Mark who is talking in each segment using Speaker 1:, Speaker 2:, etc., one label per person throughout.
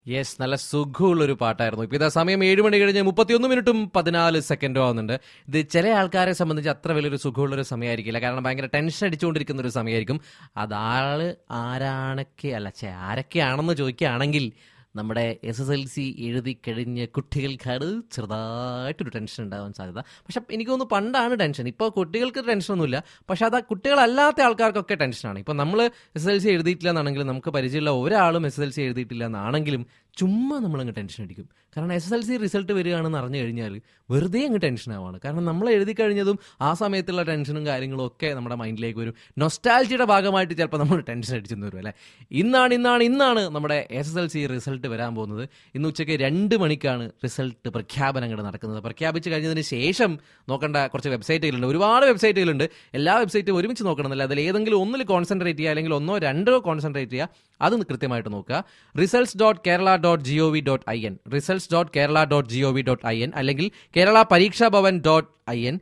Speaker 1: Yes, നല്ല സുഖമുള്ളൊരു പാട്ടായിരുന്നു. ഇപ്പം ഇതാ സമയം 7 മണി കഴിഞ്ഞ് 31 മിനിറ്റും 14 സെക്കൻഡും ആവുന്നുണ്ട്. ഇത് ചില ആൾക്കാരെ സംബന്ധിച്ച് അത്ര വലിയൊരു സുഖമുള്ളൊരു സമയമായിരിക്കില്ല. കാരണം ഭയങ്കര ടെൻഷൻ അടിച്ചുകൊണ്ടിരിക്കുന്ന ഒരു സമയമായിരിക്കും. അതാള് ആരൊക്കെയാണെന്ന് ചോദിക്കുകയാണെങ്കിൽ നമ്മുടെ SSLC എഴുതി കഴിഞ്ഞ് കുട്ടികൾക്കാണ് ചെറുതായിട്ടൊരു ടെൻഷൻ ഉണ്ടാവാൻ സാധ്യത. പക്ഷെ എനിക്ക് തോന്നുന്നു പണ്ടാണ് ടെൻഷൻ, ഇപ്പോൾ കുട്ടികൾക്ക് ടെൻഷനൊന്നുമില്ല. പക്ഷെ അത് കുട്ടികളല്ലാത്ത ആൾക്കാർക്കൊക്കെ ടെൻഷനാണ്. ഇപ്പം നമ്മൾ SSLC എഴുതിയിട്ടില്ല എന്നാണെങ്കിലും, നമുക്ക് പരിചയമുള്ള ഒരാളും SSLC എഴുതിയിട്ടില്ല എന്നാണെങ്കിലും ചുമ്മാ നമ്മളങ്ങ് ടെൻഷൻ അടിക്കും. കാരണം SSLC റിസൾട്ട് വരികയാണെന്ന് അറിഞ്ഞു കഴിഞ്ഞാൽ വെറുതെ അങ്ങ് ടെൻഷൻ ആവാണ്. കാരണം നമ്മൾ എഴുതി കഴിഞ്ഞതും ആ സമയത്തുള്ള ടെൻഷനും കാര്യങ്ങളും ഒക്കെ നമ്മുടെ മൈൻഡിലേക്ക് വരും. നൊസ്റ്റാൾജിയുടെ ഭാഗമായിട്ട് ചിലപ്പോൾ നമ്മൾ ടെൻഷൻ അടിച്ചെന്ന് വരും അല്ലേ. ഇന്നാണ് നമ്മുടെ SSLC റിസൾട്ട് വരാൻ പോകുന്നത്. ഇന്ന് ഉച്ചയ്ക്ക് 2 മണിക്കാണ് റിസൾട്ട് പ്രഖ്യാപനങ്ങൾ നടക്കുന്നത്. പ്രഖ്യാപിച്ച് കഴിഞ്ഞതിന് ശേഷം നോക്കേണ്ട കുറച്ച് വെബ്സൈറ്റുകളുണ്ട്, ഒരുപാട് വെബ്സൈറ്റുകളുണ്ട്. എല്ലാ വെബ്സൈറ്റും ഒരുമിച്ച് നോക്കണമെന്നില്ല. അതിൽ ഏതെങ്കിലും ഒന്നിൽ കോൺസെൻട്രേറ്റ് ചെയ്യുക, അല്ലെങ്കിൽ 1-2 കോൺസെൻട്രേറ്റ് ചെയ്യുക. അത് കൃത്യമായിട്ട് നോക്കുക. results.kerala.gov.in results.kerala.gov.in അല്ലെങ്കിൽ കേരള പരീക്ഷാ ഭവൻ.in,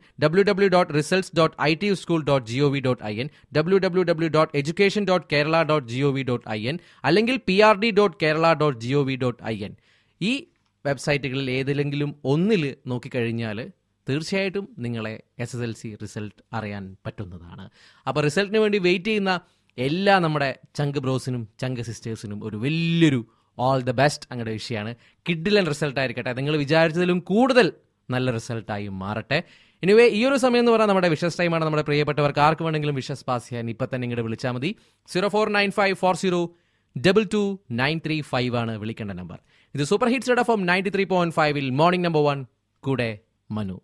Speaker 1: www.results.ituschool.gov.in, www.education.kerala.gov.in അല്ലെങ്കിൽ prd.kerala.gov.in. ഈ വെബ്സൈറ്റുകളിൽ ഏതിലെങ്കിലും ഒന്നിൽ നോക്കിക്കഴിഞ്ഞാൽ തീർച്ചയായിട്ടും നിങ്ങളെ SSLC റിസൾട്ട് അറിയാൻ പറ്റുന്നതാണ്. അപ്പോൾ റിസൾട്ടിന് വേണ്ടി വെയിറ്റ് ചെയ്യുന്ന എല്ലാ നമ്മുടെ ചങ്ക് ബ്രോസിനും ചങ്ക് സിസ്റ്റേഴ്സിനും ഒരു വലിയൊരു ഓൾ ദ ബെസ്റ്റ് അങ്ങയുടെ വിഷയമാണ്. കിഡിലൻ റിസൾട്ട് ആയിരിക്കട്ടെ, നിങ്ങൾ വിചാരിച്ചതിലും കൂടുതൽ നല്ല റിസൾട്ടായി മാറട്ടെ. എനിവേ, ഈ ഒരു സമയം എന്ന് പറഞ്ഞാൽ നമ്മുടെ വിഷസ് ടൈമാണ്. നമ്മുടെ പ്രിയപ്പെട്ടവർക്ക് ആർക്ക് വേണമെങ്കിലും വിഷസ് പാസ് ചെയ്യാൻ ഇപ്പം തന്നെ ഇങ്ങോട്ട് വിളിച്ചാൽ മതി. 0495402935 ആണ് വിളിക്കേണ്ട നമ്പർ. ഇത് super hits FM 93.5 morning number 1 കൂടെ മനു.